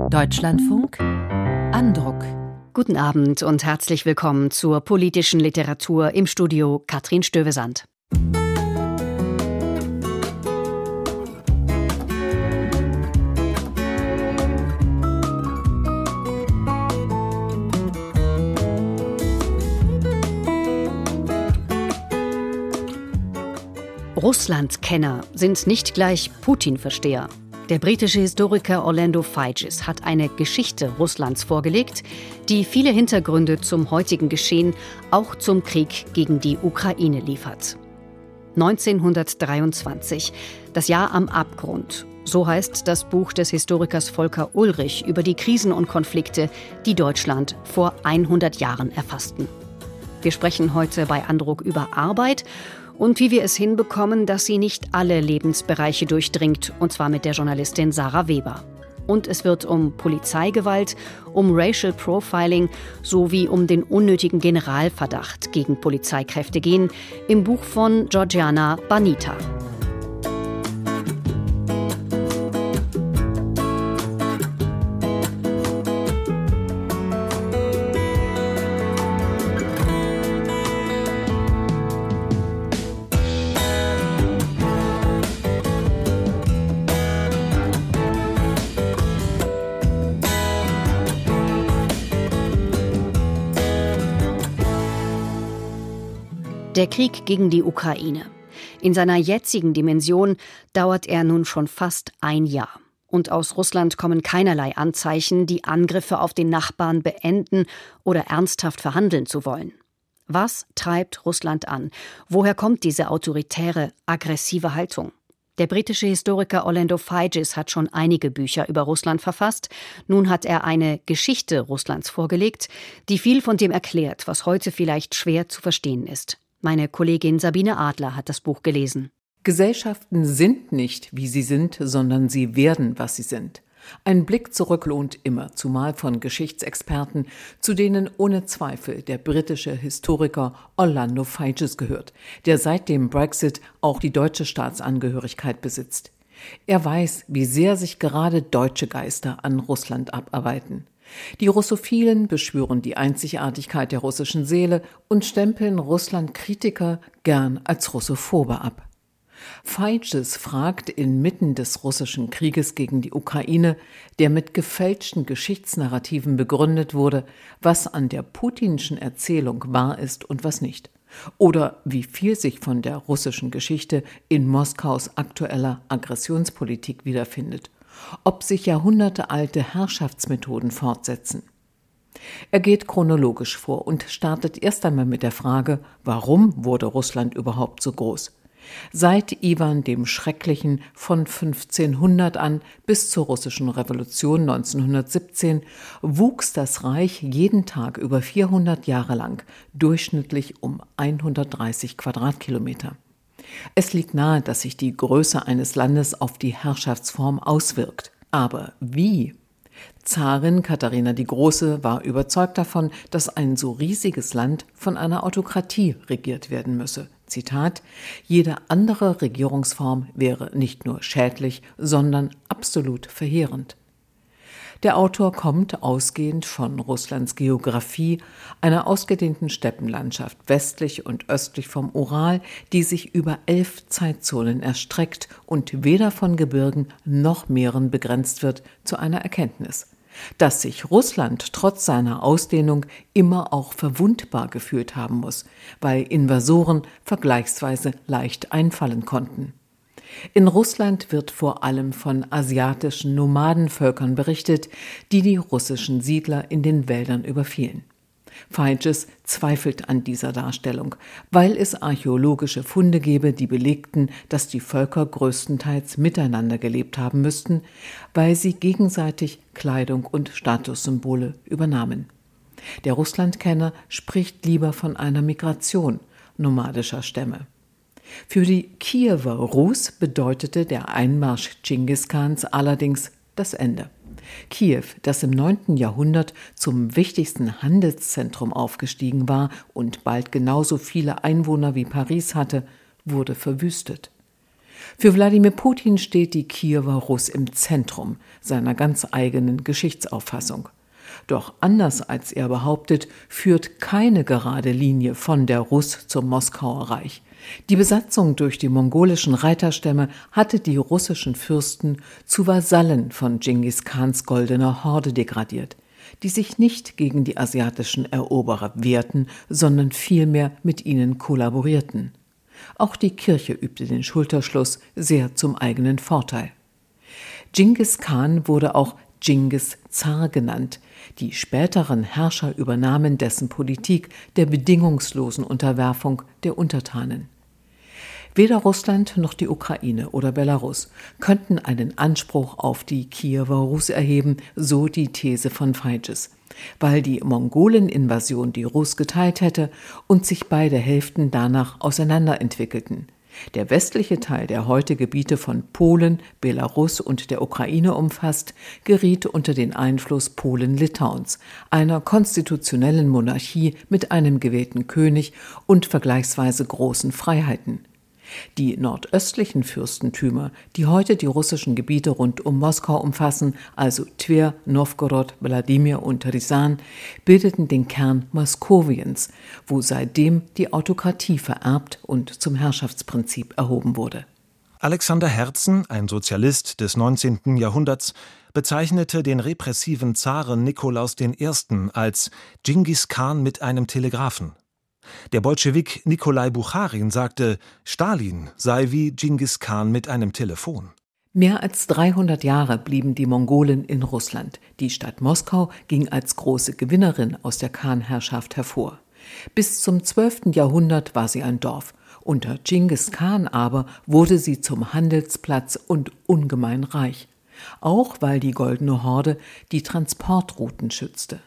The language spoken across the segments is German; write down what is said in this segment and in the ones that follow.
Deutschlandfunk Andruck. Guten Abend und herzlich willkommen zur politischen Literatur im Studio Katrin Stövesand. Russlandkenner sind nicht gleich Putin-Versteher. Der britische Historiker Orlando Figes hat eine Geschichte Russlands vorgelegt, die viele Hintergründe zum heutigen Geschehen, auch zum Krieg gegen die Ukraine liefert. 1923, das Jahr am Abgrund. So heißt das Buch des Historikers Volker Ullrich über die Krisen und Konflikte, die Deutschland vor 100 Jahren erfassten. Wir sprechen heute bei Andruck über Arbeit und wie wir es hinbekommen, dass sie nicht alle Lebensbereiche durchdringt, und zwar mit der Journalistin Sarah Weber. Und es wird um Polizeigewalt, um Racial Profiling sowie um den unnötigen Generalverdacht gegen Polizeikräfte gehen, im Buch von Georgiana Banita. Der Krieg gegen die Ukraine. In seiner jetzigen Dimension dauert er nun schon fast ein Jahr. Und aus Russland kommen keinerlei Anzeichen, die Angriffe auf den Nachbarn beenden oder ernsthaft verhandeln zu wollen. Was treibt Russland an? Woher kommt diese autoritäre, aggressive Haltung? Der britische Historiker Orlando Figes hat schon einige Bücher über Russland verfasst. Nun hat er eine Geschichte Russlands vorgelegt, die viel von dem erklärt, was heute vielleicht schwer zu verstehen ist. Meine Kollegin Sabine Adler hat das Buch gelesen. Gesellschaften sind nicht, wie sie sind, sondern sie werden, was sie sind. Ein Blick zurück lohnt immer, zumal von Geschichtsexperten, zu denen ohne Zweifel der britische Historiker Orlando Figes gehört, der seit dem Brexit auch die deutsche Staatsangehörigkeit besitzt. Er weiß, wie sehr sich gerade deutsche Geister an Russland abarbeiten. Die Russophilen beschwören die Einzigartigkeit der russischen Seele und stempeln Russland-Kritiker gern als Russophobe ab. Figes fragt inmitten des russischen Krieges gegen die Ukraine, der mit gefälschten Geschichtsnarrativen begründet wurde, was an der putinschen Erzählung wahr ist und was nicht. Oder wie viel sich von der russischen Geschichte in Moskaus aktueller Aggressionspolitik wiederfindet. Ob sich jahrhundertealte Herrschaftsmethoden fortsetzen. Er geht chronologisch vor und startet erst einmal mit der Frage, warum wurde Russland überhaupt so groß? Seit Iwan dem Schrecklichen von 1500 an bis zur russischen Revolution 1917 wuchs das Reich jeden Tag über 400 Jahre lang, durchschnittlich um 130 Quadratkilometer. Es liegt nahe, dass sich die Größe eines Landes auf die Herrschaftsform auswirkt. Aber wie? Zarin Katharina die Große war überzeugt davon, dass ein so riesiges Land von einer Autokratie regiert werden müsse. Zitat: Jede andere Regierungsform wäre nicht nur schädlich, sondern absolut verheerend. Der Autor kommt ausgehend von Russlands Geografie, einer ausgedehnten Steppenlandschaft westlich und östlich vom Ural, die sich über 11 Zeitzonen erstreckt und weder von Gebirgen noch Meeren begrenzt wird, zu einer Erkenntnis: dass sich Russland trotz seiner Ausdehnung immer auch verwundbar gefühlt haben muss, weil Invasoren vergleichsweise leicht einfallen konnten. In Russland wird vor allem von asiatischen Nomadenvölkern berichtet, die die russischen Siedler in den Wäldern überfielen. Figes zweifelt an dieser Darstellung, weil es archäologische Funde gebe, die belegten, dass die Völker größtenteils miteinander gelebt haben müssten, weil sie gegenseitig Kleidung und Statussymbole übernahmen. Der Russlandkenner spricht lieber von einer Migration nomadischer Stämme. Für die Kiewer Rus bedeutete der Einmarsch Dschingis Khans allerdings das Ende. Kiew, das im 9. Jahrhundert zum wichtigsten Handelszentrum aufgestiegen war und bald genauso viele Einwohner wie Paris hatte, wurde verwüstet. Für Wladimir Putin steht die Kiewer Russ im Zentrum seiner ganz eigenen Geschichtsauffassung. Doch anders als er behauptet, führt keine gerade Linie von der Russ zum Moskauer Reich. Die Besatzung durch die mongolischen Reiterstämme hatte die russischen Fürsten zu Vasallen von Dschingis Khans goldener Horde degradiert, die sich nicht gegen die asiatischen Eroberer wehrten, sondern vielmehr mit ihnen kollaborierten. Auch die Kirche übte den Schulterschluss sehr zum eigenen Vorteil. Dschingis Khan wurde auch Dschingis Zar genannt. Die späteren Herrscher übernahmen dessen Politik der bedingungslosen Unterwerfung der Untertanen. Weder Russland noch die Ukraine oder Belarus könnten einen Anspruch auf die Kiewer Rus erheben, so die These von Feitges, weil die Mongolen-Invasion die Rus geteilt hätte und sich beide Hälften danach auseinanderentwickelten. Der westliche Teil, der heute Gebiete von Polen, Belarus und der Ukraine umfasst, geriet unter den Einfluss Polen-Litauens, einer konstitutionellen Monarchie mit einem gewählten König und vergleichsweise großen Freiheiten. Die nordöstlichen Fürstentümer, die heute die russischen Gebiete rund um Moskau umfassen, also Twer, Nowgorod, Wladimir und Rязань, bildeten den Kern Moskowiens, wo seitdem die Autokratie vererbt und zum Herrschaftsprinzip erhoben wurde. Alexander Herzen, ein Sozialist des 19. Jahrhunderts, bezeichnete den repressiven Zaren Nikolaus I. als Dschingis Khan mit einem Telegraphen. Der Bolschewik Nikolai Bucharin sagte, Stalin sei wie Dschingis Khan mit einem Telefon. Mehr als 300 Jahre blieben die Mongolen in Russland. Die Stadt Moskau ging als große Gewinnerin aus der Khan-Herrschaft hervor. Bis zum 12. Jahrhundert war sie ein Dorf. Unter Dschingis Khan aber wurde sie zum Handelsplatz und ungemein reich. Auch weil die Goldene Horde die Transportrouten schützte.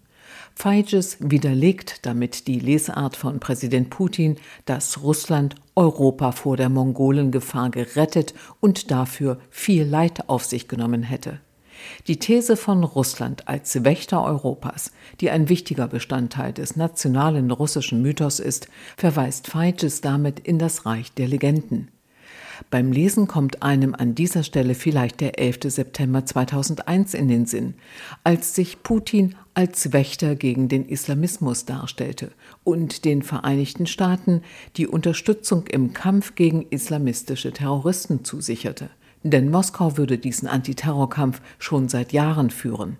Feitges widerlegt damit die Lesart von Präsident Putin, dass Russland Europa vor der Mongolengefahr gerettet und dafür viel Leid auf sich genommen hätte. Die These von Russland als Wächter Europas, die ein wichtiger Bestandteil des nationalen russischen Mythos ist, verweist Feitges damit in das Reich der Legenden. Beim Lesen kommt einem an dieser Stelle vielleicht der 11. September 2001 in den Sinn, als sich Putin als Wächter gegen den Islamismus darstellte und den Vereinigten Staaten die Unterstützung im Kampf gegen islamistische Terroristen zusicherte. Denn Moskau würde diesen Antiterrorkampf schon seit Jahren führen.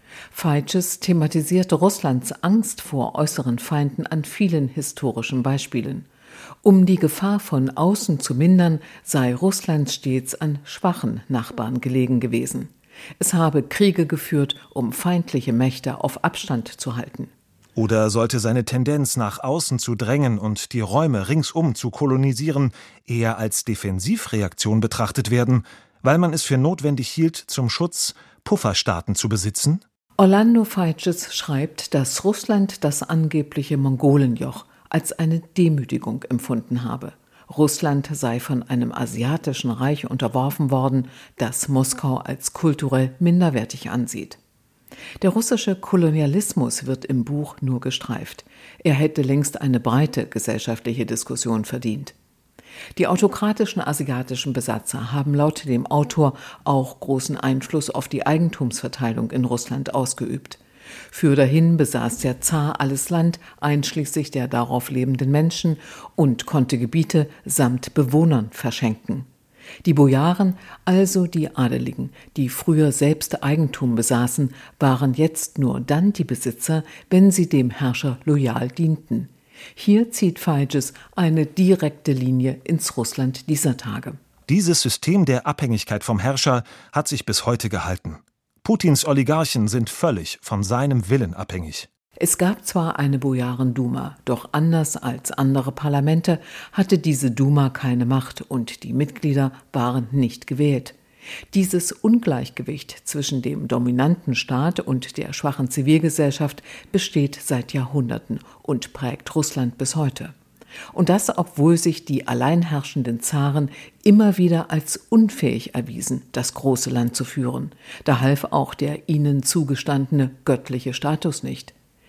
Feitges thematisierte Russlands Angst vor äußeren Feinden an vielen historischen Beispielen. Um die Gefahr von außen zu mindern, sei Russland stets an schwachen Nachbarn gelegen gewesen. Es habe Kriege geführt, um feindliche Mächte auf Abstand zu halten. Oder sollte seine Tendenz, nach außen zu drängen und die Räume ringsum zu kolonisieren, eher als Defensivreaktion betrachtet werden, weil man es für notwendig hielt, zum Schutz Pufferstaaten zu besitzen? Orlando Feitges schreibt, dass Russland das angebliche Mongolenjoch als eine Demütigung empfunden habe. Russland sei von einem asiatischen Reich unterworfen worden, das Moskau als kulturell minderwertig ansieht. Der russische Kolonialismus wird im Buch nur gestreift. Er hätte längst eine breite gesellschaftliche Diskussion verdient. Die autokratischen asiatischen Besatzer haben laut dem Autor auch großen Einfluss auf die Eigentumsverteilung in Russland ausgeübt. Fürderhin besaß der Zar alles Land, einschließlich der darauf lebenden Menschen, und konnte Gebiete samt Bewohnern verschenken. Die Bojaren, also die Adeligen, die früher selbst Eigentum besaßen, waren jetzt nur dann die Besitzer, wenn sie dem Herrscher loyal dienten. Hier zieht Feitges eine direkte Linie ins Russland dieser Tage. Dieses System der Abhängigkeit vom Herrscher hat sich bis heute gehalten. Putins Oligarchen sind völlig von seinem Willen abhängig. Es gab zwar eine Bojarenduma, doch anders als andere Parlamente hatte diese Duma keine Macht und die Mitglieder waren nicht gewählt. Dieses Ungleichgewicht zwischen dem dominanten Staat und der schwachen Zivilgesellschaft besteht seit Jahrhunderten und prägt Russland bis heute. Und das, obwohl sich die alleinherrschenden Zaren immer wieder als unfähig erwiesen, das große Land zu führen. Da half auch der ihnen zugestandene göttliche Status nicht.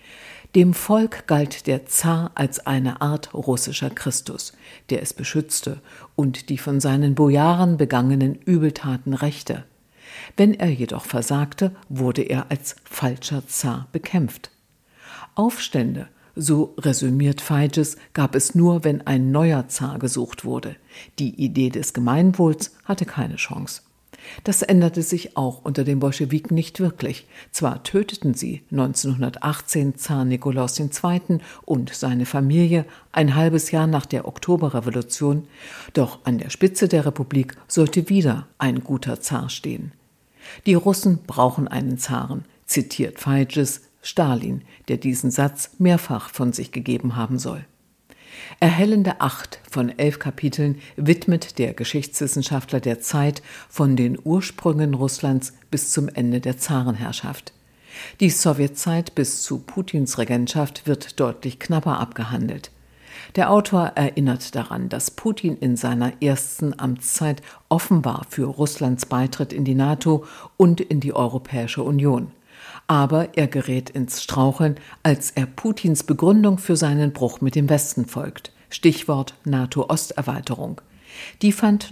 Dem Volk galt der Zar als eine Art russischer Christus, der es beschützte und die von seinen Bojaren begangenen Übeltaten rächte. Wenn er jedoch versagte, wurde er als falscher Zar bekämpft. Aufstände, so resümiert Feijes, gab es nur, wenn ein neuer Zar gesucht wurde. Die Idee des Gemeinwohls hatte keine Chance. Das änderte sich auch unter den Bolschewiken nicht wirklich. Zwar töteten sie 1918 Zar Nikolaus II. Und seine Familie ein halbes Jahr nach der Oktoberrevolution, doch an der Spitze der Republik sollte wieder ein guter Zar stehen. Die Russen brauchen einen Zaren, zitiert Feijes Stalin, der diesen Satz mehrfach von sich gegeben haben soll. Erhellende 8 von 11 Kapiteln widmet der Geschichtswissenschaftler der Zeit von den Ursprüngen Russlands bis zum Ende der Zarenherrschaft. Die Sowjetzeit bis zu Putins Regentschaft wird deutlich knapper abgehandelt. Der Autor erinnert daran, dass Putin in seiner ersten Amtszeit offen war für Russlands Beitritt in die NATO und in die Europäische Union. Aber er gerät ins Straucheln, als er Putins Begründung für seinen Bruch mit dem Westen folgt. Stichwort NATO-Osterweiterung. Die fand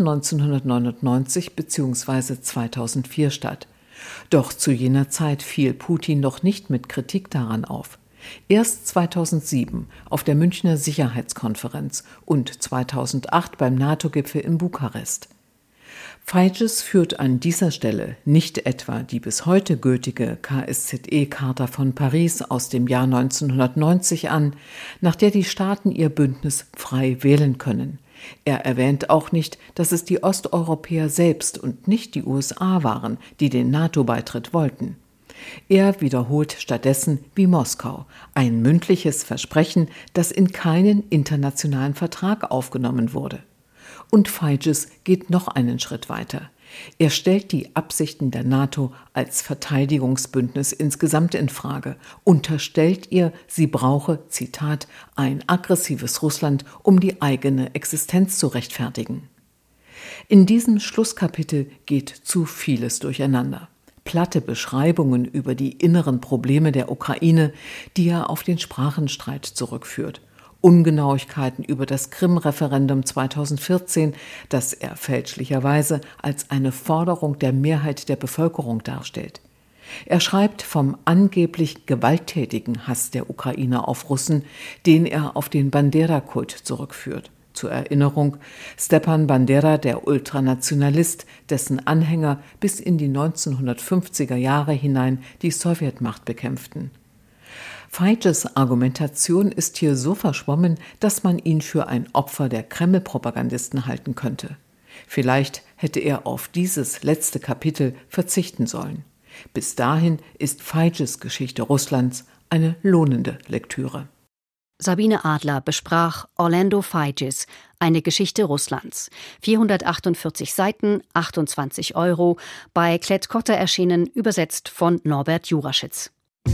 1999 bzw. 2004 statt. Doch zu jener Zeit fiel Putin noch nicht mit Kritik daran auf. Erst 2007 auf der Münchner Sicherheitskonferenz und 2008 beim NATO-Gipfel in Bukarest. Feijes führt an dieser Stelle nicht etwa die bis heute gültige KSZE-Charta von Paris aus dem Jahr 1990 an, nach der die Staaten ihr Bündnis frei wählen können. Er erwähnt auch nicht, dass es die Osteuropäer selbst und nicht die USA waren, die den NATO-Beitritt wollten. Er wiederholt stattdessen wie Moskau ein mündliches Versprechen, das in keinen internationalen Vertrag aufgenommen wurde. Und Feijes geht noch einen Schritt weiter. Er stellt die Absichten der NATO als Verteidigungsbündnis insgesamt in Frage, unterstellt ihr, sie brauche, Zitat, ein aggressives Russland, um die eigene Existenz zu rechtfertigen. In diesem Schlusskapitel geht zu vieles durcheinander. Platte Beschreibungen über die inneren Probleme der Ukraine, die er auf den Sprachenstreit zurückführt. Ungenauigkeiten über das Krim-Referendum 2014, das er fälschlicherweise als eine Forderung der Mehrheit der Bevölkerung darstellt. Er schreibt vom angeblich gewalttätigen Hass der Ukrainer auf Russen, den er auf den Bandera-Kult zurückführt. Zur Erinnerung, Stepan Bandera, der Ultranationalist, dessen Anhänger bis in die 1950er Jahre hinein die Sowjetmacht bekämpften. Feijes Argumentation ist hier so verschwommen, dass man ihn für ein Opfer der Kreml-Propagandisten halten könnte. Vielleicht hätte er auf dieses letzte Kapitel verzichten sollen. Bis dahin ist Feijes Geschichte Russlands eine lohnende Lektüre. Sabine Adler besprach Orlando Feijes, eine Geschichte Russlands. 448 Seiten, 28 €, bei Klett-Cotta erschienen, übersetzt von Norbert Juraschitz.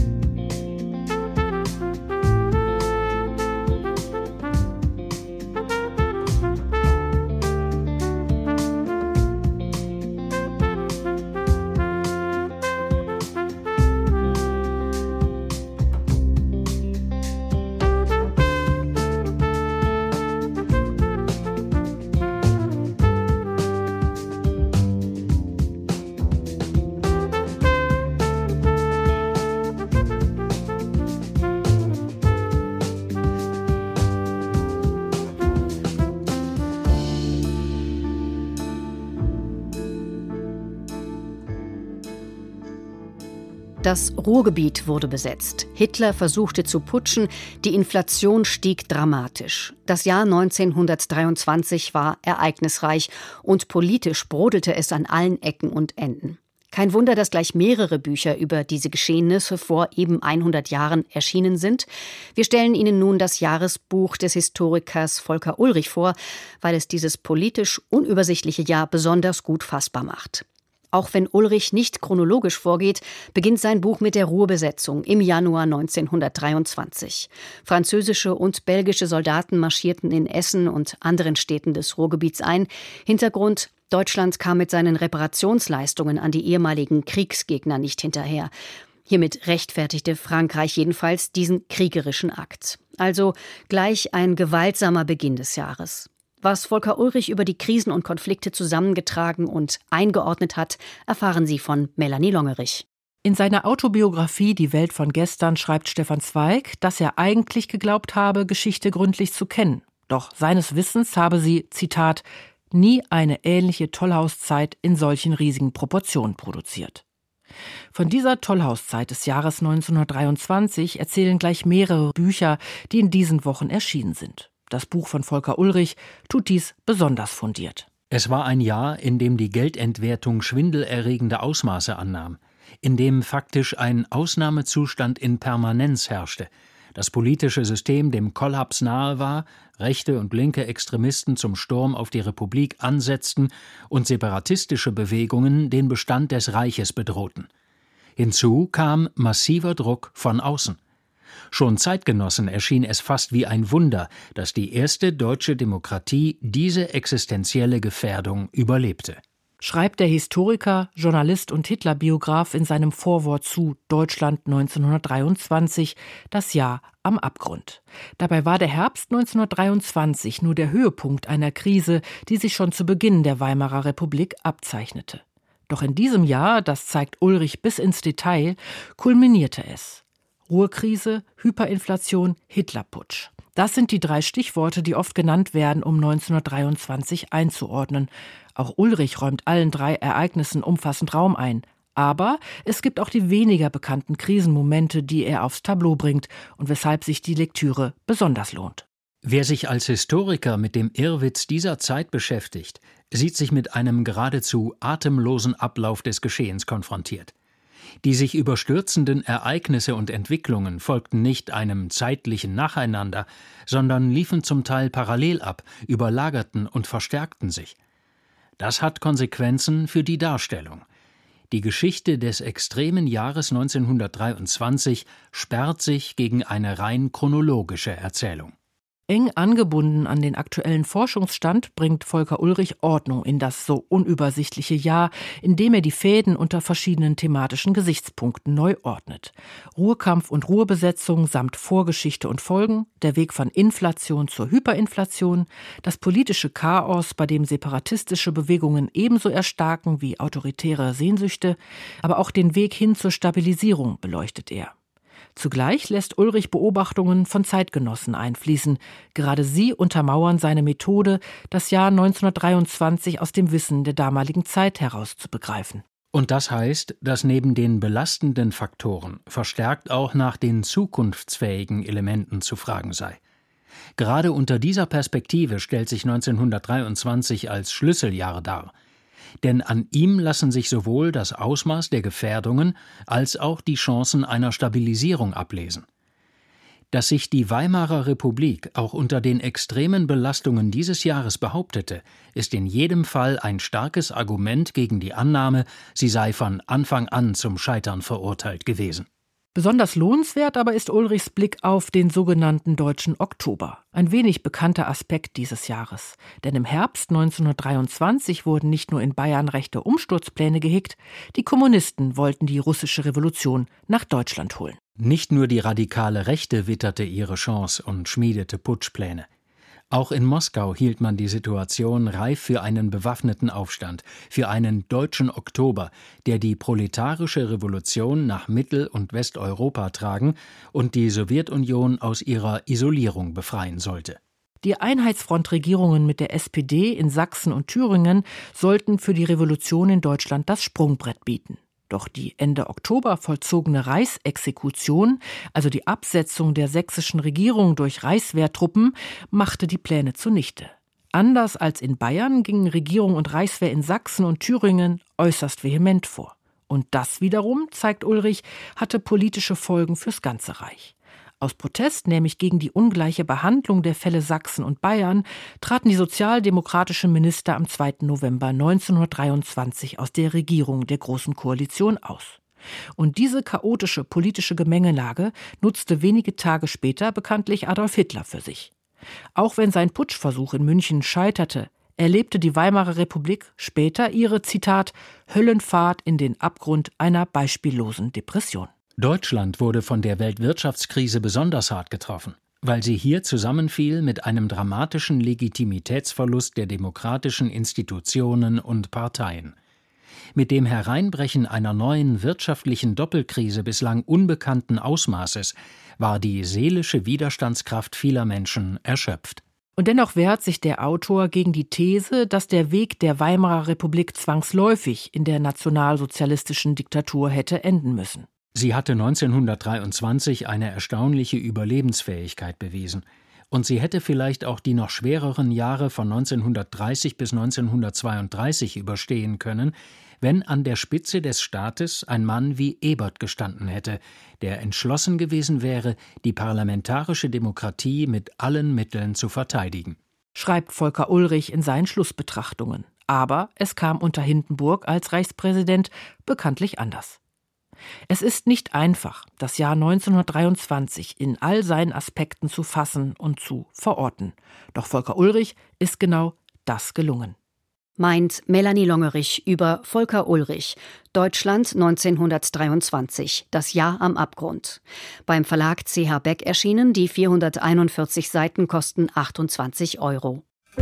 Das Ruhrgebiet wurde besetzt. Hitler versuchte zu putschen, die Inflation stieg dramatisch. Das Jahr 1923 war ereignisreich und politisch brodelte es an allen Ecken und Enden. Kein Wunder, dass gleich mehrere Bücher über diese Geschehnisse vor eben 100 Jahren erschienen sind. Wir stellen Ihnen nun das Jahresbuch des Historikers Volker Ullrich vor, weil es dieses politisch unübersichtliche Jahr besonders gut fassbar macht. Auch wenn Ullrich nicht chronologisch vorgeht, beginnt sein Buch mit der Ruhrbesetzung im Januar 1923. Französische und belgische Soldaten marschierten in Essen und anderen Städten des Ruhrgebiets ein. Hintergrund: Deutschland kam mit seinen Reparationsleistungen an die ehemaligen Kriegsgegner nicht hinterher. Hiermit rechtfertigte Frankreich jedenfalls diesen kriegerischen Akt. Also gleich ein gewaltsamer Beginn des Jahres. Was Volker Ullrich über die Krisen und Konflikte zusammengetragen und eingeordnet hat, erfahren Sie von Melanie Longerich. In seiner Autobiografie Die Welt von gestern schreibt Stefan Zweig, dass er eigentlich geglaubt habe, Geschichte gründlich zu kennen. Doch seines Wissens habe sie, Zitat, nie eine ähnliche Tollhauszeit in solchen riesigen Proportionen produziert. Von dieser Tollhauszeit des Jahres 1923 erzählen gleich mehrere Bücher, die in diesen Wochen erschienen sind. Das Buch von Volker Ullrich tut dies besonders fundiert. Es war ein Jahr, in dem die Geldentwertung schwindelerregende Ausmaße annahm, in dem faktisch ein Ausnahmezustand in Permanenz herrschte, das politische System dem Kollaps nahe war, rechte und linke Extremisten zum Sturm auf die Republik ansetzten und separatistische Bewegungen den Bestand des Reiches bedrohten. Hinzu kam massiver Druck von außen. Schon Zeitgenossen erschien es fast wie ein Wunder, dass die erste deutsche Demokratie diese existenzielle Gefährdung überlebte. Schreibt der Historiker, Journalist und Hitlerbiograf in seinem Vorwort zu Deutschland 1923, das Jahr am Abgrund. Dabei war der Herbst 1923 nur der Höhepunkt einer Krise, die sich schon zu Beginn der Weimarer Republik abzeichnete. Doch in diesem Jahr, das zeigt Ullrich bis ins Detail, kulminierte es. Ruhrkrise, Hyperinflation, Hitlerputsch. Das sind die 3 Stichworte, die oft genannt werden, um 1923 einzuordnen. Auch Ullrich räumt allen 3 Ereignissen umfassend Raum ein. Aber es gibt auch die weniger bekannten Krisenmomente, die er aufs Tableau bringt und weshalb sich die Lektüre besonders lohnt. Wer sich als Historiker mit dem Irrwitz dieser Zeit beschäftigt, sieht sich mit einem geradezu atemlosen Ablauf des Geschehens konfrontiert. Die sich überstürzenden Ereignisse und Entwicklungen folgten nicht einem zeitlichen Nacheinander, sondern liefen zum Teil parallel ab, überlagerten und verstärkten sich. Das hat Konsequenzen für die Darstellung. Die Geschichte des extremen Jahres 1923 sperrt sich gegen eine rein chronologische Erzählung. Eng angebunden an den aktuellen Forschungsstand bringt Volker Ullrich Ordnung in das so unübersichtliche Jahr, indem er die Fäden unter verschiedenen thematischen Gesichtspunkten neu ordnet. Ruhrkampf und Ruhrbesetzung samt Vorgeschichte und Folgen, der Weg von Inflation zur Hyperinflation, das politische Chaos, bei dem separatistische Bewegungen ebenso erstarken wie autoritäre Sehnsüchte, aber auch den Weg hin zur Stabilisierung beleuchtet er. Zugleich lässt Ullrich Beobachtungen von Zeitgenossen einfließen. Gerade sie untermauern seine Methode, das Jahr 1923 aus dem Wissen der damaligen Zeit heraus zu begreifen. Und das heißt, dass neben den belastenden Faktoren verstärkt auch nach den zukunftsfähigen Elementen zu fragen sei. Gerade unter dieser Perspektive stellt sich 1923 als Schlüsseljahr dar. Denn an ihm lassen sich sowohl das Ausmaß der Gefährdungen als auch die Chancen einer Stabilisierung ablesen. Dass sich die Weimarer Republik auch unter den extremen Belastungen dieses Jahres behauptete, ist in jedem Fall ein starkes Argument gegen die Annahme, sie sei von Anfang an zum Scheitern verurteilt gewesen. Besonders lohnenswert aber ist Ullrichs Blick auf den sogenannten Deutschen Oktober. Ein wenig bekannter Aspekt dieses Jahres. Denn im Herbst 1923 wurden nicht nur in Bayern rechte Umsturzpläne gehegt, die Kommunisten wollten die russische Revolution nach Deutschland holen. Nicht nur die radikale Rechte witterte ihre Chance und schmiedete Putschpläne. Auch in Moskau hielt man die Situation reif für einen bewaffneten Aufstand, für einen deutschen Oktober, der die proletarische Revolution nach Mittel- und Westeuropa tragen und die Sowjetunion aus ihrer Isolierung befreien sollte. Die Einheitsfrontregierungen mit der SPD in Sachsen und Thüringen sollten für die Revolution in Deutschland das Sprungbrett bieten. Doch die Ende Oktober vollzogene Reichsexekution, also die Absetzung der sächsischen Regierung durch Reichswehrtruppen, machte die Pläne zunichte. Anders als in Bayern gingen Regierung und Reichswehr in Sachsen und Thüringen äußerst vehement vor. Und das wiederum, zeigt Ullrich, hatte politische Folgen fürs ganze Reich. Aus Protest, nämlich gegen die ungleiche Behandlung der Fälle Sachsen und Bayern, traten die sozialdemokratischen Minister am 2. November 1923 aus der Regierung der Großen Koalition aus. Und diese chaotische politische Gemengelage nutzte wenige Tage später bekanntlich Adolf Hitler für sich. Auch wenn sein Putschversuch in München scheiterte, erlebte die Weimarer Republik später ihre, Zitat, Höllenfahrt in den Abgrund einer beispiellosen Depression. Deutschland wurde von der Weltwirtschaftskrise besonders hart getroffen, weil sie hier zusammenfiel mit einem dramatischen Legitimitätsverlust der demokratischen Institutionen und Parteien. Mit dem Hereinbrechen einer neuen wirtschaftlichen Doppelkrise bislang unbekannten Ausmaßes war die seelische Widerstandskraft vieler Menschen erschöpft. Und dennoch wehrt sich der Autor gegen die These, dass der Weg der Weimarer Republik zwangsläufig in der nationalsozialistischen Diktatur hätte enden müssen. Sie hatte 1923 eine erstaunliche Überlebensfähigkeit bewiesen. Und sie hätte vielleicht auch die noch schwereren Jahre von 1930 bis 1932 überstehen können, wenn an der Spitze des Staates ein Mann wie Ebert gestanden hätte, der entschlossen gewesen wäre, die parlamentarische Demokratie mit allen Mitteln zu verteidigen. Schreibt Volker Ullrich in seinen Schlussbetrachtungen. Aber es kam unter Hindenburg als Reichspräsident bekanntlich anders. Es ist nicht einfach, das Jahr 1923 in all seinen Aspekten zu fassen und zu verorten. Doch Volker Ullrich ist genau das gelungen. Meint Melanie Longerich über Volker Ullrich, Deutschland 1923, das Jahr am Abgrund. Beim Verlag CH Beck erschienen, die 441 Seiten kosten 28 €.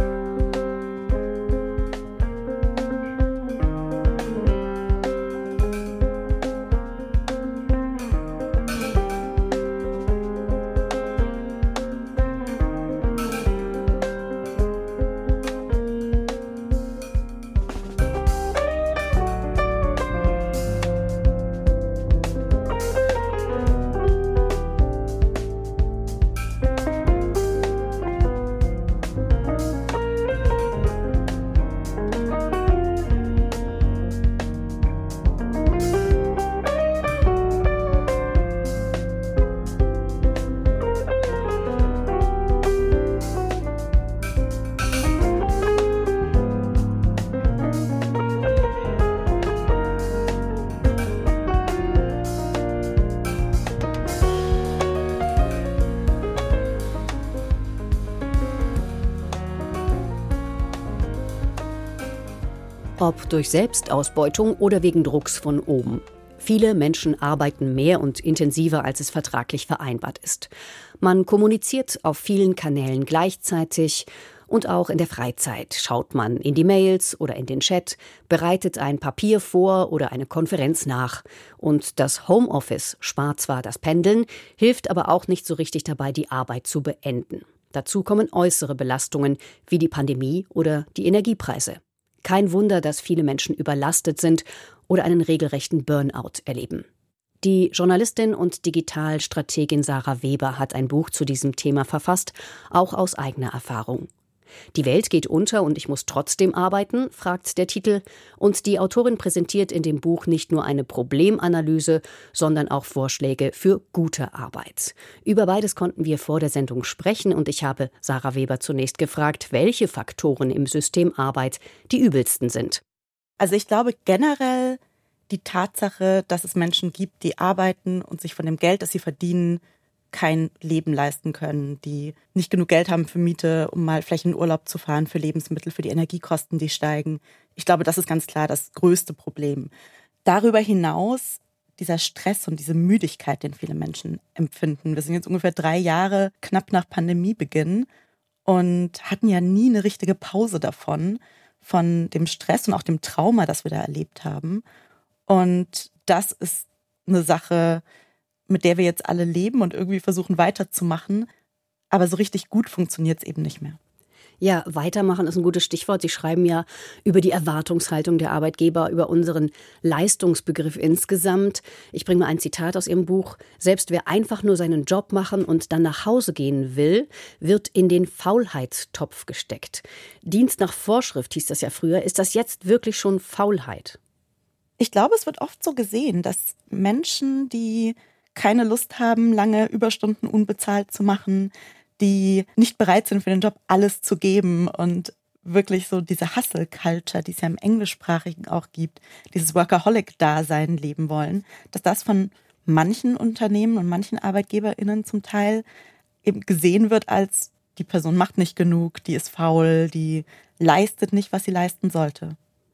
Ob durch Selbstausbeutung oder wegen Drucks von oben. Viele Menschen arbeiten mehr und intensiver, als es vertraglich vereinbart ist. Man kommuniziert auf vielen Kanälen gleichzeitig und auch in der Freizeit schaut man in die Mails oder in den Chat, bereitet ein Papier vor oder eine Konferenz nach. Und das Homeoffice spart zwar das Pendeln, hilft aber auch nicht so richtig dabei, die Arbeit zu beenden. Dazu kommen äußere Belastungen wie die Pandemie oder die Energiepreise. Kein Wunder, dass viele Menschen überlastet sind oder einen regelrechten Burnout erleben. Die Journalistin und Digitalstrategin Sarah Weber hat ein Buch zu diesem Thema verfasst, auch aus eigener Erfahrung. Die Welt geht unter und ich muss trotzdem arbeiten, fragt der Titel. Und die Autorin präsentiert in dem Buch nicht nur eine Problemanalyse, sondern auch Vorschläge für gute Arbeit. Über beides konnten wir vor der Sendung sprechen und ich habe Sarah Weber zunächst gefragt, welche Faktoren im System Arbeit die übelsten sind. Also ich glaube generell die Tatsache, dass es Menschen gibt, die arbeiten und sich von dem Geld, das sie verdienen, kein Leben leisten können, die nicht genug Geld haben für Miete, um mal vielleicht in Urlaub zu fahren, für Lebensmittel, für die Energiekosten, die steigen. Ich glaube, das ist ganz klar das größte Problem. Darüber hinaus dieser Stress und diese Müdigkeit, den viele Menschen empfinden. Wir sind jetzt ungefähr 3 Jahre knapp nach Pandemiebeginn und hatten ja nie eine richtige Pause davon, von dem Stress und auch dem Trauma, das wir da erlebt haben. Und das ist eine Sache, mit der wir jetzt alle leben und irgendwie versuchen weiterzumachen. Aber so richtig gut funktioniert es eben nicht mehr. Ja, weitermachen ist ein gutes Stichwort. Sie schreiben ja über die Erwartungshaltung der Arbeitgeber, über unseren Leistungsbegriff insgesamt. Ich bringe mal ein Zitat aus Ihrem Buch. Selbst wer einfach nur seinen Job machen und dann nach Hause gehen will, wird in den Faulheitstopf gesteckt. Dienst nach Vorschrift hieß das ja früher. Ist das jetzt wirklich schon Faulheit? Ich glaube, es wird oft so gesehen, dass Menschen, die keine Lust haben, lange Überstunden unbezahlt zu machen, die nicht bereit sind, für den Job alles zu geben und wirklich so diese Hustle-Culture, die es ja im Englischsprachigen auch gibt, dieses Workaholic-Dasein leben wollen, dass das von manchen Unternehmen und manchen ArbeitgeberInnen zum Teil eben gesehen wird als, die Person macht nicht genug, die ist faul, die leistet nicht, was sie leisten sollte.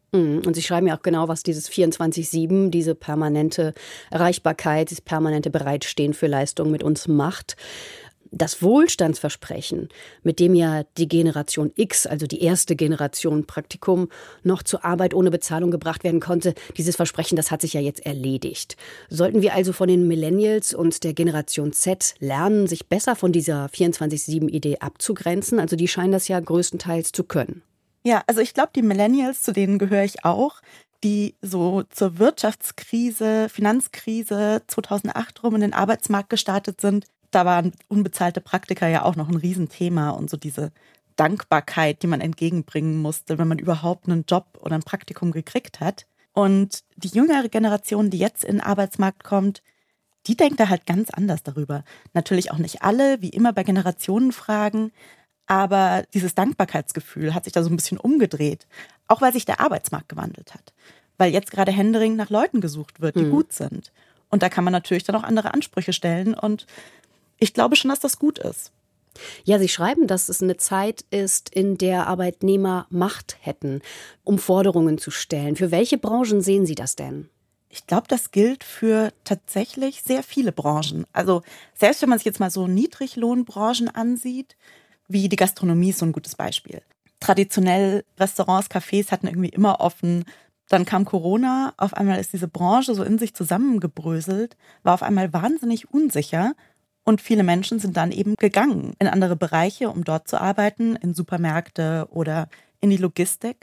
Und Sie schreiben ja auch genau, was dieses 24/7, diese permanente Erreichbarkeit, das permanente Bereitstehen für Leistungen mit uns macht. Das Wohlstandsversprechen, mit dem ja die Generation X, also die erste Generation Praktikum, noch zur Arbeit ohne Bezahlung gebracht werden konnte, dieses Versprechen, das hat sich ja jetzt erledigt. Sollten wir also von den Millennials und der Generation Z lernen, sich besser von dieser 24/7-Idee abzugrenzen? Also die scheinen das ja größtenteils zu können. Ja, also ich glaube, die Millennials, zu denen gehöre ich auch, die so zur Wirtschaftskrise, Finanzkrise 2008 rum in den Arbeitsmarkt gestartet sind, da waren unbezahlte Praktika ja auch noch ein Riesenthema und so diese Dankbarkeit, die man entgegenbringen musste, wenn man überhaupt einen Job oder ein Praktikum gekriegt hat. Und die jüngere Generation, die jetzt in den Arbeitsmarkt kommt, die denkt da halt ganz anders darüber. Natürlich auch nicht alle, wie immer bei Generationenfragen, aber dieses Dankbarkeitsgefühl hat sich da so ein bisschen umgedreht, auch weil sich der Arbeitsmarkt gewandelt hat. Weil jetzt gerade händeringend nach Leuten gesucht wird, die gut sind. Und da kann man natürlich dann auch andere Ansprüche stellen und ich glaube schon, dass das gut ist. Ja, Sie schreiben, dass es eine Zeit ist, in der Arbeitnehmer Macht hätten, um Forderungen zu stellen. Für welche Branchen sehen Sie das denn? Ich glaube, das gilt für tatsächlich sehr viele Branchen. Also selbst wenn man sich jetzt mal so Niedriglohnbranchen ansieht, wie die Gastronomie ist so ein gutes Beispiel. Traditionell Restaurants, Cafés hatten irgendwie immer offen. Dann kam Corona, auf einmal ist diese Branche so in sich zusammengebröselt, war auf einmal wahnsinnig unsicher. Und viele Menschen sind dann eben gegangen in andere Bereiche, um dort zu arbeiten, in Supermärkte oder in die Logistik.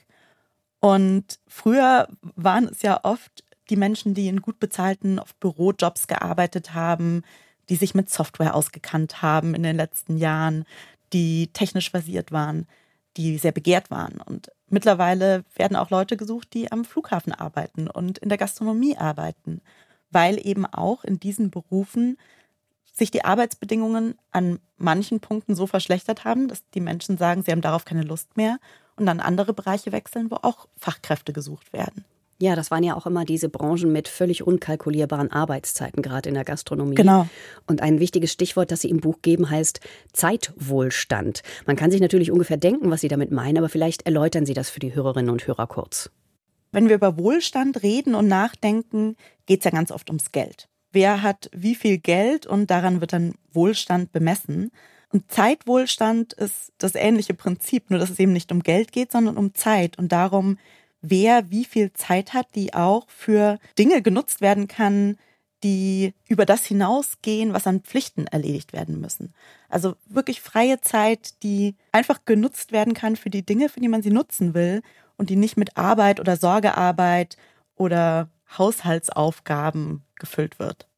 Und früher waren es ja oft die Menschen, die in gut bezahlten oft Bürojobs gearbeitet haben, die sich mit Software ausgekannt haben in den letzten Jahren, die technisch versiert waren, die sehr begehrt waren. Und mittlerweile werden auch Leute gesucht, die am Flughafen arbeiten und in der Gastronomie arbeiten, weil eben auch in diesen Berufen sich die Arbeitsbedingungen an manchen Punkten so verschlechtert haben, dass die Menschen sagen, sie haben darauf keine Lust mehr und dann andere Bereiche wechseln, wo auch Fachkräfte gesucht werden. Ja, das waren ja auch immer diese Branchen mit völlig unkalkulierbaren Arbeitszeiten, gerade in der Gastronomie. Genau. Und ein wichtiges Stichwort, das Sie im Buch geben, heißt Zeitwohlstand. Man kann sich natürlich ungefähr denken, was Sie damit meinen, aber vielleicht erläutern Sie das für die Hörerinnen und Hörer kurz. Wenn wir über Wohlstand reden und nachdenken, geht es ja ganz oft ums Geld. Wer hat wie viel Geld und daran wird dann Wohlstand bemessen. Und Zeitwohlstand ist das ähnliche Prinzip, nur dass es eben nicht um Geld geht, sondern um Zeit und darum, wer wie viel Zeit hat, die auch für Dinge genutzt werden kann, die über das hinausgehen, was an Pflichten erledigt werden müssen. Also wirklich freie Zeit, die einfach genutzt werden kann für die Dinge, für die man sie nutzen will und die nicht mit Arbeit oder Sorgearbeit oder Haushaltsaufgaben gefüllt wird.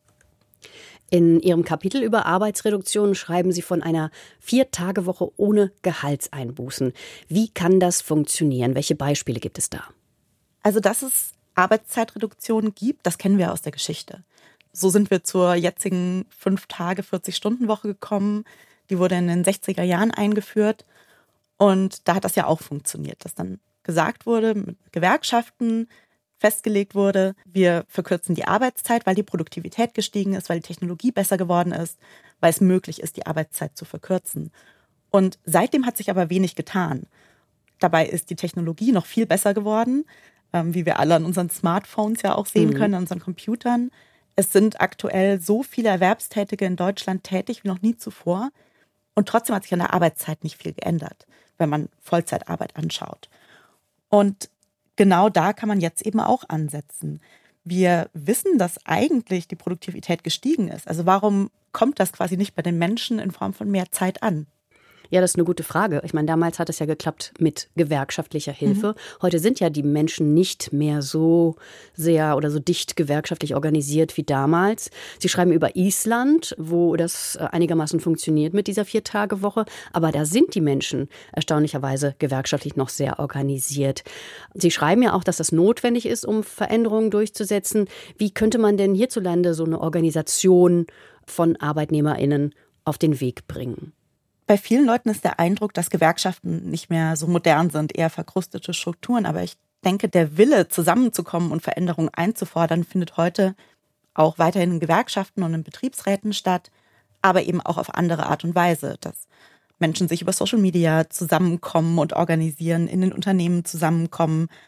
In Ihrem Kapitel über Arbeitsreduktion schreiben Sie von einer 4-Tage-Woche ohne Gehaltseinbußen. Wie kann das funktionieren? Welche Beispiele gibt es da? Also, dass es Arbeitszeitreduktionen gibt, das kennen wir aus der Geschichte. So sind wir zur jetzigen 5-Tage-40-Stunden-Woche gekommen. Die wurde in den 60er Jahren eingeführt. Und da hat das ja auch funktioniert, dass dann gesagt wurde, mit Gewerkschaften festgelegt wurde, wir verkürzen die Arbeitszeit, weil die Produktivität gestiegen ist, weil die Technologie besser geworden ist, weil es möglich ist, die Arbeitszeit zu verkürzen. Und seitdem hat sich aber wenig getan. Dabei ist die Technologie noch viel besser geworden, wie wir alle an unseren Smartphones ja auch sehen können, an unseren Computern. Es sind aktuell so viele Erwerbstätige in Deutschland tätig wie noch nie zuvor. Und trotzdem hat sich an der Arbeitszeit nicht viel geändert, wenn man Vollzeitarbeit anschaut. Und genau da kann man jetzt eben auch ansetzen. Wir wissen, dass eigentlich die Produktivität gestiegen ist. Also warum kommt das quasi nicht bei den Menschen in Form von mehr Zeit an? Ja, das ist eine gute Frage. Ich meine, damals hat es ja geklappt mit gewerkschaftlicher Hilfe. Heute sind ja die Menschen nicht mehr so sehr oder so dicht gewerkschaftlich organisiert wie damals. Sie schreiben über Island, wo das einigermaßen funktioniert mit dieser 4-Tage-Woche. Aber da sind die Menschen erstaunlicherweise gewerkschaftlich noch sehr organisiert. Sie schreiben ja auch, dass das notwendig ist, um Veränderungen durchzusetzen. Wie könnte man denn hierzulande so eine Organisation von ArbeitnehmerInnen auf den Weg bringen? Bei vielen Leuten ist der Eindruck, dass Gewerkschaften nicht mehr so modern sind, eher verkrustete Strukturen. Aber ich denke, der Wille, zusammenzukommen und Veränderungen einzufordern, findet heute auch weiterhin in Gewerkschaften und in Betriebsräten statt, aber eben auch auf andere Art und Weise, dass Menschen sich über Social Media zusammenkommen und organisieren, in den Unternehmen zusammenkommen.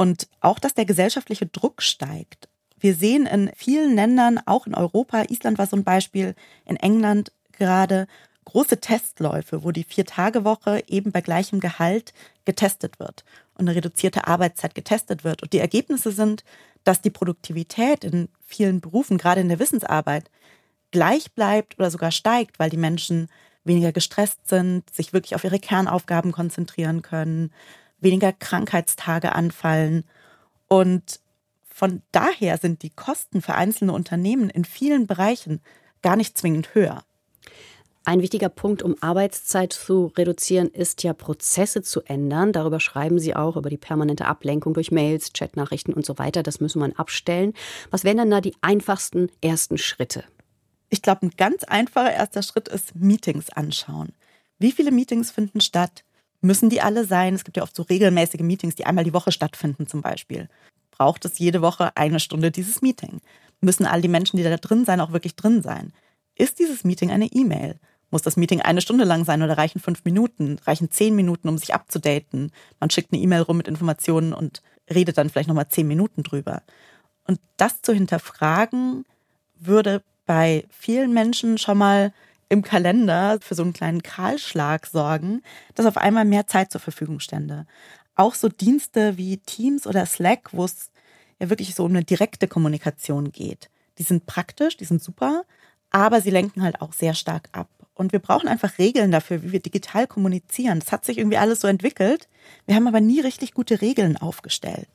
Und auch, dass der gesellschaftliche Druck steigt. Wir sehen in vielen Ländern, auch in Europa, Island war so ein Beispiel, in England gerade, große Testläufe, wo die 4-Tage-Woche eben bei gleichem Gehalt getestet wird und eine reduzierte Arbeitszeit getestet wird. Und die Ergebnisse sind, dass die Produktivität in vielen Berufen, gerade in der Wissensarbeit, gleich bleibt oder sogar steigt, weil die Menschen weniger gestresst sind, sich wirklich auf ihre Kernaufgaben konzentrieren können, weniger Krankheitstage anfallen. Und von daher sind die Kosten für einzelne Unternehmen in vielen Bereichen gar nicht zwingend höher. Ein wichtiger Punkt, um Arbeitszeit zu reduzieren, ist ja, Prozesse zu ändern. Darüber schreiben Sie auch, über die permanente Ablenkung durch Mails, Chatnachrichten und so weiter. Das müssen wir abstellen. Was wären denn da die einfachsten ersten Schritte? Ich glaube, ein ganz einfacher erster Schritt ist Meetings anschauen. Wie viele Meetings finden statt? Müssen die alle sein? Es gibt ja oft so regelmäßige Meetings, die einmal die Woche stattfinden zum Beispiel. Braucht es jede Woche 1 Stunde dieses Meeting? Müssen all die Menschen, die da drin sein, auch wirklich drin sein? Ist dieses Meeting eine E-Mail? Muss das Meeting 1 Stunde lang sein oder reichen 5 Minuten? Reichen 10 Minuten, um sich abzudaten? Man schickt eine E-Mail rum mit Informationen und redet dann vielleicht nochmal 10 Minuten drüber. Und das zu hinterfragen, würde bei vielen Menschen schon mal im Kalender für so einen kleinen Kahlschlag sorgen, dass auf einmal mehr Zeit zur Verfügung stände. Auch so Dienste wie Teams oder Slack, wo es ja wirklich so um eine direkte Kommunikation geht. Die sind praktisch, die sind super, aber sie lenken halt auch sehr stark ab. Und wir brauchen einfach Regeln dafür, wie wir digital kommunizieren. Das hat sich irgendwie alles so entwickelt. Wir haben aber nie richtig gute Regeln aufgestellt.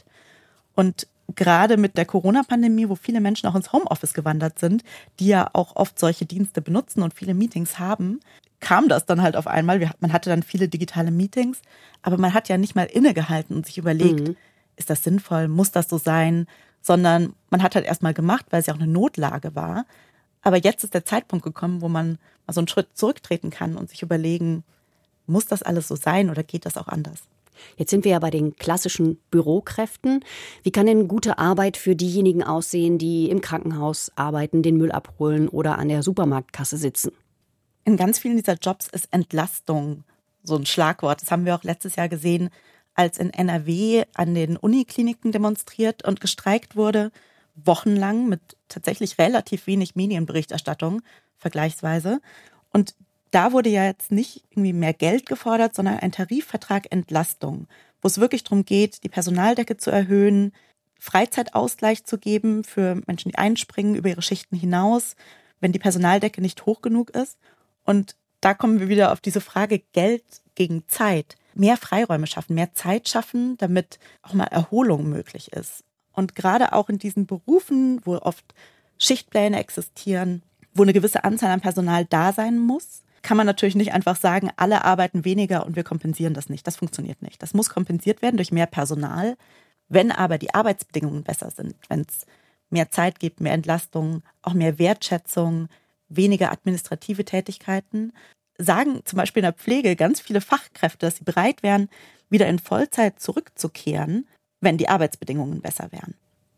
Und gerade mit der Corona-Pandemie, wo viele Menschen auch ins Homeoffice gewandert sind, die ja auch oft solche Dienste benutzen und viele Meetings haben, kam das dann halt auf einmal. Man hatte dann viele digitale Meetings, aber man hat ja nicht mal innegehalten und sich überlegt, ist das sinnvoll, muss das so sein? Sondern man hat halt erstmal gemacht, weil es ja auch eine Notlage war. Aber jetzt ist der Zeitpunkt gekommen, wo man mal so einen Schritt zurücktreten kann und sich überlegen, muss das alles so sein oder geht das auch anders? Jetzt sind wir ja bei den klassischen Bürokräften. Wie kann denn gute Arbeit für diejenigen aussehen, die im Krankenhaus arbeiten, den Müll abholen oder an der Supermarktkasse sitzen? In ganz vielen dieser Jobs ist Entlastung so ein Schlagwort. Das haben wir auch letztes Jahr gesehen, als in NRW an den Unikliniken demonstriert und gestreikt wurde, wochenlang mit tatsächlich relativ wenig Medienberichterstattung vergleichsweise. Und da wurde ja jetzt nicht irgendwie mehr Geld gefordert, sondern ein Tarifvertrag Entlastung, wo es wirklich darum geht, die Personaldecke zu erhöhen, Freizeitausgleich zu geben für Menschen, die einspringen über ihre Schichten hinaus, wenn die Personaldecke nicht hoch genug ist. Und da kommen wir wieder auf diese Frage Geld gegen Zeit. Mehr Freiräume schaffen, mehr Zeit schaffen, damit auch mal Erholung möglich ist. Und gerade auch in diesen Berufen, wo oft Schichtpläne existieren, wo eine gewisse Anzahl an Personal da sein muss, kann man natürlich nicht einfach sagen, alle arbeiten weniger und wir kompensieren das nicht. Das funktioniert nicht. Das muss kompensiert werden durch mehr Personal. Wenn aber die Arbeitsbedingungen besser sind, wenn es mehr Zeit gibt, mehr Entlastung, auch mehr Wertschätzung, weniger administrative Tätigkeiten, sagen zum Beispiel in der Pflege ganz viele Fachkräfte, dass sie bereit wären, wieder in Vollzeit zurückzukehren, wenn die Arbeitsbedingungen besser wären.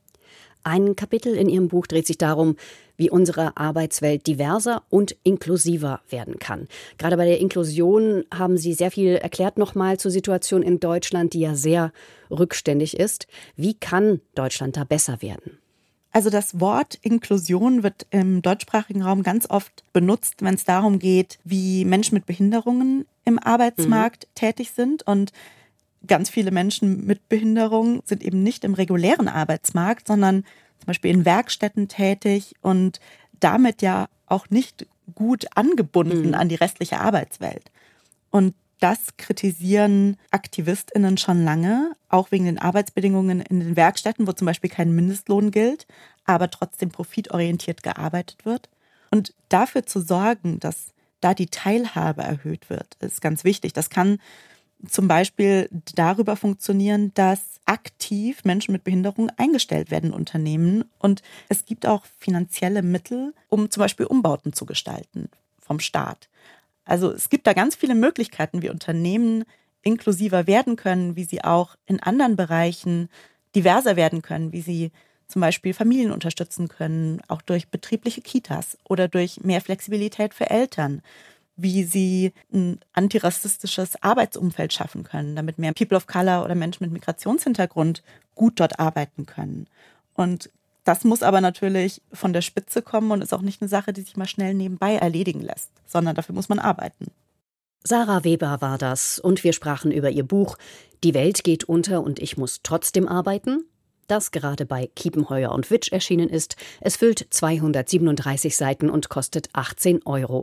Ein Kapitel in Ihrem Buch dreht sich darum, wie unsere Arbeitswelt diverser und inklusiver werden kann. Gerade bei der Inklusion haben Sie sehr viel erklärt nochmal zur Situation in Deutschland, die ja sehr rückständig ist. Wie kann Deutschland da besser werden? Also das Wort Inklusion wird im deutschsprachigen Raum ganz oft benutzt, wenn es darum geht, wie Menschen mit Behinderungen im Arbeitsmarkt tätig sind. Und ganz viele Menschen mit Behinderung sind eben nicht im regulären Arbeitsmarkt, sondern zum Beispiel in Werkstätten tätig und damit ja auch nicht gut angebunden an die restliche Arbeitswelt. Und das kritisieren AktivistInnen schon lange, auch wegen den Arbeitsbedingungen in den Werkstätten, wo zum Beispiel kein Mindestlohn gilt, aber trotzdem profitorientiert gearbeitet wird. Und dafür zu sorgen, dass da die Teilhabe erhöht wird, ist ganz wichtig. Das kann zum Beispiel darüber funktionieren, dass aktiv Menschen mit Behinderung eingestellt werden in Unternehmen. Und es gibt auch finanzielle Mittel, um zum Beispiel Umbauten zu gestalten vom Staat. Also es gibt da ganz viele Möglichkeiten, wie Unternehmen inklusiver werden können, wie sie auch in anderen Bereichen diverser werden können, wie sie zum Beispiel Familien unterstützen können, auch durch betriebliche Kitas oder durch mehr Flexibilität für Eltern, wie sie ein antirassistisches Arbeitsumfeld schaffen können, damit mehr People of Color oder Menschen mit Migrationshintergrund gut dort arbeiten können. Und das muss aber natürlich von der Spitze kommen und ist auch nicht eine Sache, die sich mal schnell nebenbei erledigen lässt, sondern dafür muss man arbeiten. Sarah Weber war das und wir sprachen über ihr Buch »Die Welt geht unter und ich muss trotzdem arbeiten«, das gerade bei Kiepenheuer und Witsch erschienen ist. Es füllt 237 Seiten und kostet 18 €.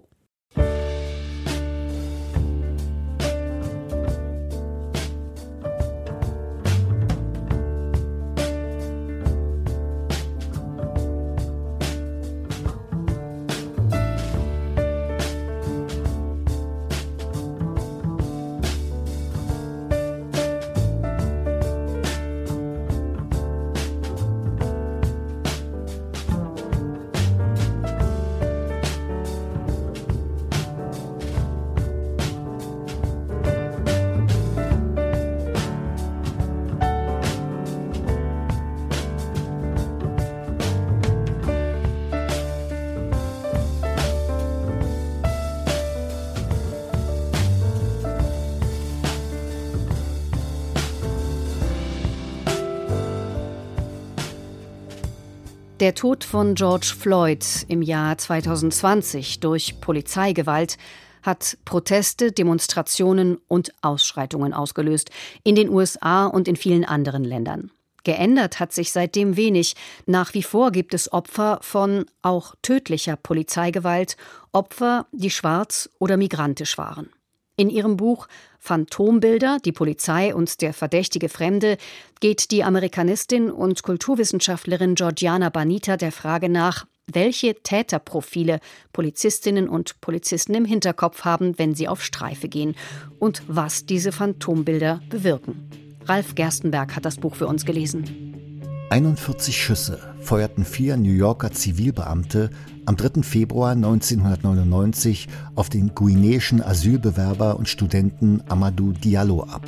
Der Tod von George Floyd im Jahr 2020 durch Polizeigewalt hat Proteste, Demonstrationen und Ausschreitungen ausgelöst in den USA und in vielen anderen Ländern. Geändert hat sich seitdem wenig. Nach wie vor gibt es Opfer von auch tödlicher Polizeigewalt, Opfer, die schwarz oder migrantisch waren. In ihrem Buch »Phantombilder, die Polizei und der verdächtige Fremde« geht die Amerikanistin und Kulturwissenschaftlerin Georgiana Banita der Frage nach, welche Täterprofile Polizistinnen und Polizisten im Hinterkopf haben, wenn sie auf Streife gehen und was diese Phantombilder bewirken. Ralf Gerstenberg hat das Buch für uns gelesen. 41 Schüsse feuerten 4 New Yorker Zivilbeamte am 3. Februar 1999 auf den guineischen Asylbewerber und Studenten Amadou Diallo ab.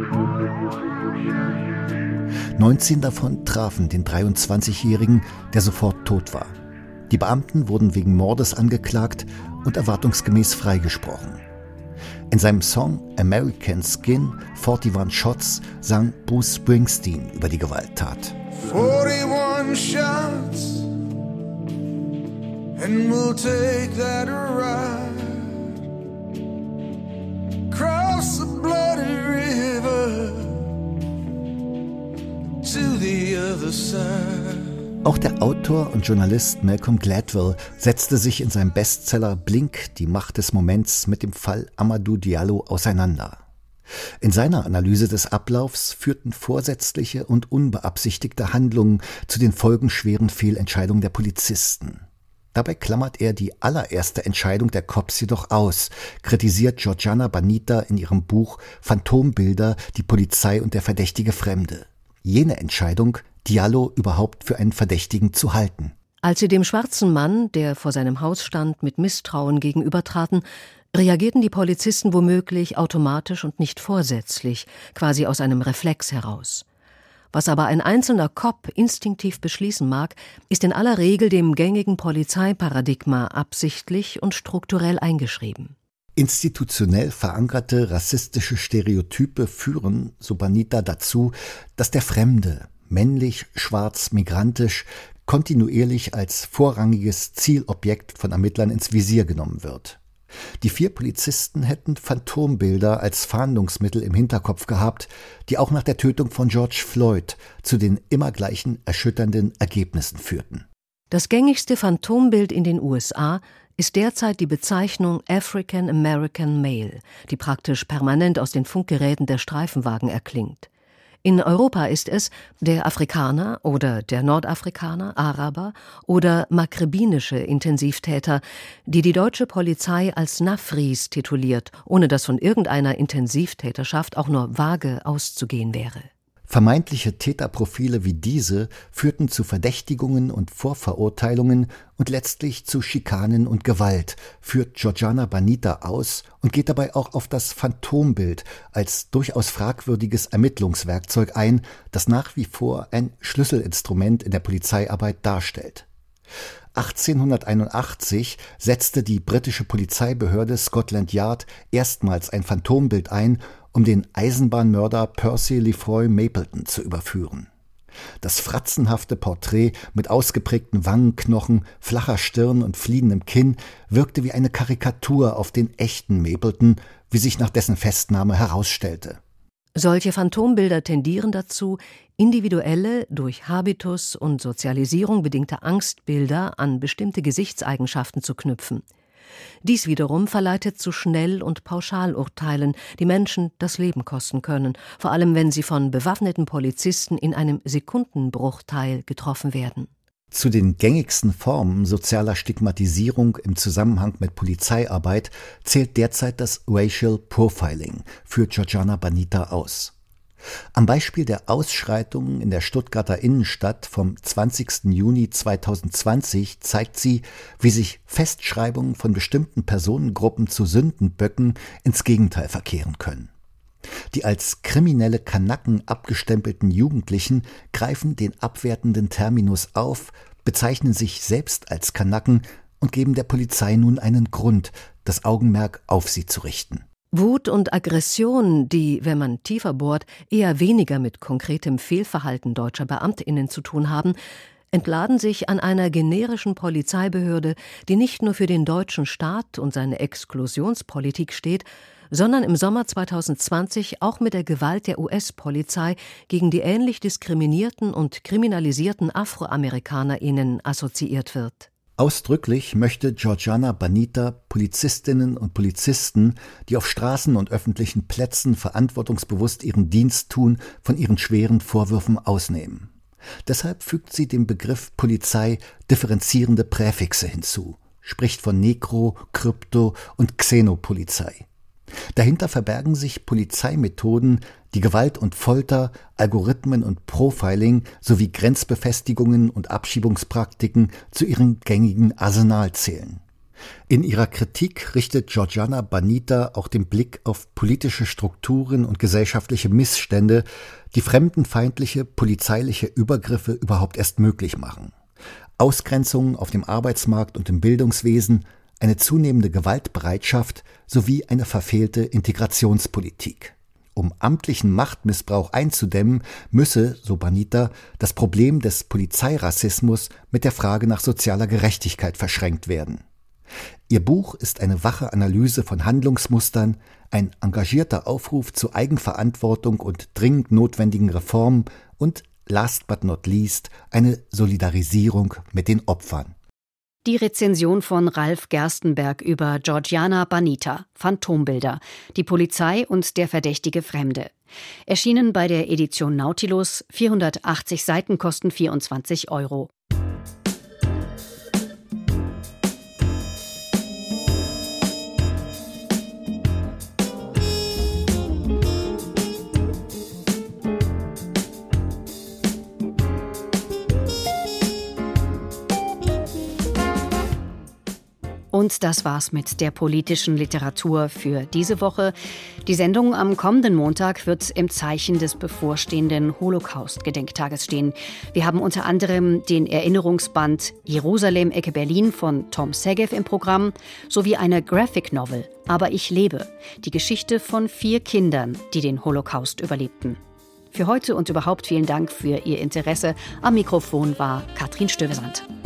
19 davon trafen den 23-Jährigen, der sofort tot war. Die Beamten wurden wegen Mordes angeklagt und erwartungsgemäß freigesprochen. In seinem Song American Skin, 41 Shots, sang Bruce Springsteen über die Gewalttat. 41 shots and we'll take that ride across the bloody river to the other side. Auch der Autor und Journalist Malcolm Gladwell setzte sich in seinem Bestseller Blink, die Macht des Moments mit dem Fall Amadou Diallo auseinander. In seiner Analyse des Ablaufs führten vorsätzliche und unbeabsichtigte Handlungen zu den folgenschweren Fehlentscheidungen der Polizisten. Dabei klammert er die allererste Entscheidung der Cops jedoch aus, kritisiert Georgiana Banita in ihrem Buch Phantombilder, die Polizei und der verdächtige Fremde. Jene Entscheidung, Diallo überhaupt für einen Verdächtigen zu halten. Als sie dem schwarzen Mann, der vor seinem Haus stand, mit Misstrauen gegenübertraten, reagierten die Polizisten womöglich automatisch und nicht vorsätzlich, quasi aus einem Reflex heraus. Was aber ein einzelner Cop instinktiv beschließen mag, ist in aller Regel dem gängigen Polizeiparadigma absichtlich und strukturell eingeschrieben. Institutionell verankerte rassistische Stereotype führen, so Banita, dazu, dass der Fremde, männlich, schwarz, migrantisch, kontinuierlich als vorrangiges Zielobjekt von Ermittlern ins Visier genommen wird. Die 4 Polizisten hätten Phantombilder als Fahndungsmittel im Hinterkopf gehabt, die auch nach der Tötung von George Floyd zu den immer gleichen erschütternden Ergebnissen führten. Das gängigste Phantombild in den USA ist derzeit die Bezeichnung African American Male, die praktisch permanent aus den Funkgeräten der Streifenwagen erklingt. In Europa ist es der Afrikaner oder der Nordafrikaner, Araber oder maghrebinische Intensivtäter, die die deutsche Polizei als Nafris tituliert, ohne dass von irgendeiner Intensivtäterschaft auch nur vage auszugehen wäre. Vermeintliche Täterprofile wie diese führten zu Verdächtigungen und Vorverurteilungen und letztlich zu Schikanen und Gewalt, führt Georgiana Banita aus und geht dabei auch auf das Phantombild als durchaus fragwürdiges Ermittlungswerkzeug ein, das nach wie vor ein Schlüsselinstrument in der Polizeiarbeit darstellt. 1881 setzte die britische Polizeibehörde Scotland Yard erstmals ein Phantombild ein, um den Eisenbahnmörder Percy Lefroy Mapleton zu überführen. Das fratzenhafte Porträt mit ausgeprägten Wangenknochen, flacher Stirn und fliehendem Kinn wirkte wie eine Karikatur auf den echten Mapleton, wie sich nach dessen Festnahme herausstellte. Solche Phantombilder tendieren dazu, individuelle, durch Habitus und Sozialisierung bedingte Angstbilder an bestimmte Gesichtseigenschaften zu knüpfen. Dies wiederum verleitet zu Schnell- und Pauschalurteilen, die Menschen das Leben kosten können, vor allem wenn sie von bewaffneten Polizisten in einem Sekundenbruchteil getroffen werden. Zu den gängigsten Formen sozialer Stigmatisierung im Zusammenhang mit Polizeiarbeit zählt derzeit das Racial Profiling, führt Georgiana Banita aus. Am Beispiel der Ausschreitungen in der Stuttgarter Innenstadt vom 20. Juni 2020 zeigt sie, wie sich Festschreibungen von bestimmten Personengruppen zu Sündenböcken ins Gegenteil verkehren können. Die als kriminelle Kanaken abgestempelten Jugendlichen greifen den abwertenden Terminus auf, bezeichnen sich selbst als Kanaken und geben der Polizei nun einen Grund, das Augenmerk auf sie zu richten. Wut und Aggression, die, wenn man tiefer bohrt, eher weniger mit konkretem Fehlverhalten deutscher BeamtInnen zu tun haben, entladen sich an einer generischen Polizeibehörde, die nicht nur für den deutschen Staat und seine Exklusionspolitik steht, sondern im Sommer 2020 auch mit der Gewalt der US-Polizei gegen die ähnlich diskriminierten und kriminalisierten AfroamerikanerInnen assoziiert wird. Ausdrücklich möchte Georgiana Banita Polizistinnen und Polizisten, die auf Straßen und öffentlichen Plätzen verantwortungsbewusst ihren Dienst tun, von ihren schweren Vorwürfen ausnehmen. Deshalb fügt sie dem Begriff Polizei differenzierende Präfixe hinzu, spricht von Nekro-, Krypto- und Xenopolizei. Dahinter verbergen sich Polizeimethoden, die Gewalt und Folter, Algorithmen und Profiling sowie Grenzbefestigungen und Abschiebungspraktiken zu ihrem gängigen Arsenal zählen. In ihrer Kritik richtet Georgiana Banita auch den Blick auf politische Strukturen und gesellschaftliche Missstände, die fremdenfeindliche polizeiliche Übergriffe überhaupt erst möglich machen. Ausgrenzungen auf dem Arbeitsmarkt und im Bildungswesen, eine zunehmende Gewaltbereitschaft sowie eine verfehlte Integrationspolitik. Um amtlichen Machtmissbrauch einzudämmen, müsse, so Banita, das Problem des Polizeirassismus mit der Frage nach sozialer Gerechtigkeit verschränkt werden. Ihr Buch ist eine wache Analyse von Handlungsmustern, ein engagierter Aufruf zu Eigenverantwortung und dringend notwendigen Reformen und, last but not least, eine Solidarisierung mit den Opfern. Die Rezension von Ralf Gerstenberg über Georgiana Banita, Phantombilder, die Polizei und der verdächtige Fremde. Erschienen bei der Edition Nautilus, 480 Seiten kosten 24 €. Und das war's mit der politischen Literatur für diese Woche. Die Sendung am kommenden Montag wird im Zeichen des bevorstehenden Holocaust-Gedenktages stehen. Wir haben unter anderem den Erinnerungsband Jerusalem, Ecke Berlin von Tom Segev im Programm, sowie eine Graphic Novel, Aber ich lebe, die Geschichte von 4 Kindern, die den Holocaust überlebten. Für heute und überhaupt vielen Dank für Ihr Interesse. Am Mikrofon war Katrin Stövesand.